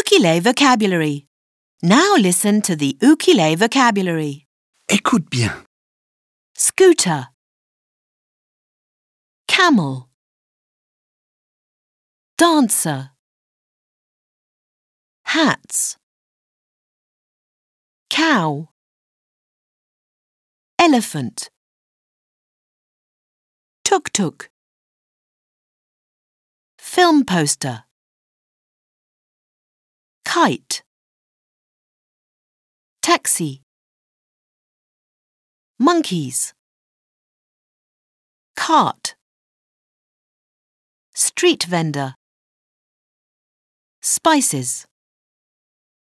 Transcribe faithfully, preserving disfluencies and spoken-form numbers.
Ukile vocabulary. Now listen to the Ukile vocabulary. Écoute bien. Scooter, camel, dancer, hats, cow, elephant, tuk-tuk, film poster, kite, taxi, monkeys, cart, street vendor, spices.